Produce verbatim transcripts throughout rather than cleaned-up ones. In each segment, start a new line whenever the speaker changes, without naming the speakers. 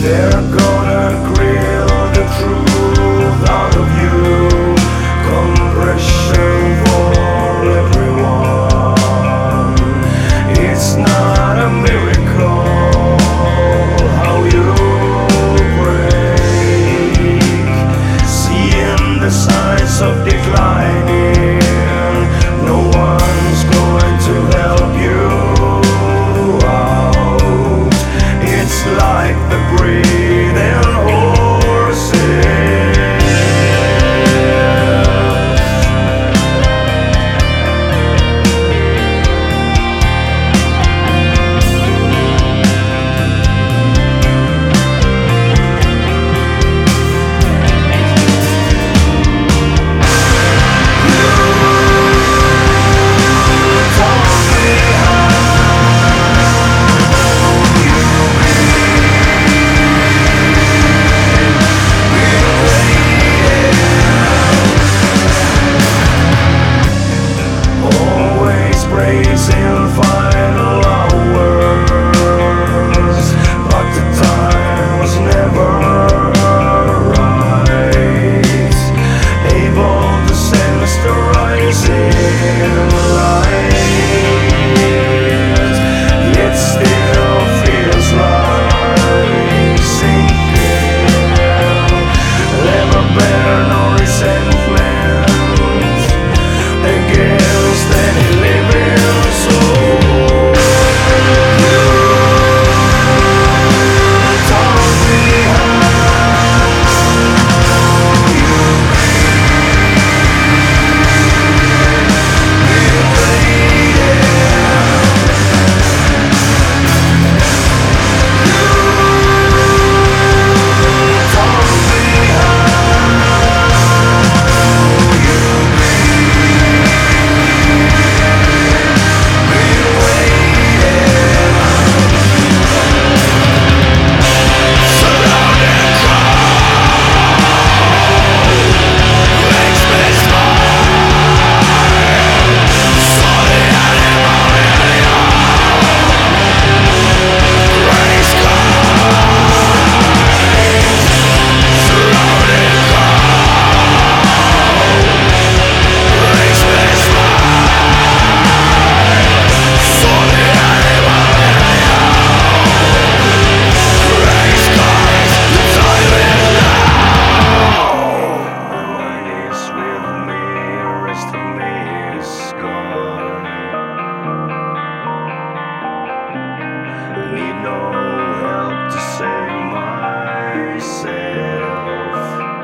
They're gonna grill the truth out of you. Compression for everyone. It's not a miracle how you break. Seeing the signs of declining, no one's going to help you out. It's like the breathing horses. Praising final hours, but the time was never right. Able to sense the rising light, yet still feels like sinking. Never bear no resentment against any living soul. You taught me how you be waiting. You taught me how you need no help to save myself.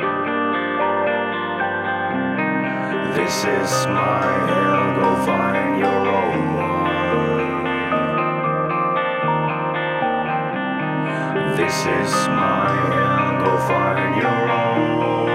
This is my hell, go find your own one. This is my hell, go find your own